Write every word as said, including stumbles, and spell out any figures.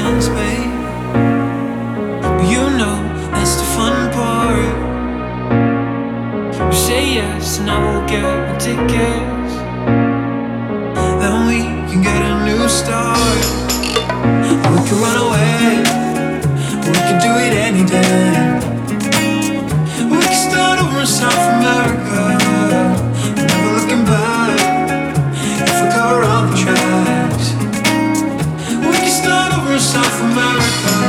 chance, babe. But you know that's the fun part. You say yes, and I will get the tickets. Then we can get a new start. We can run away. We can do it any day. We can start over in South America. Never looking back. If we cover all the tracks. We can start over in South America.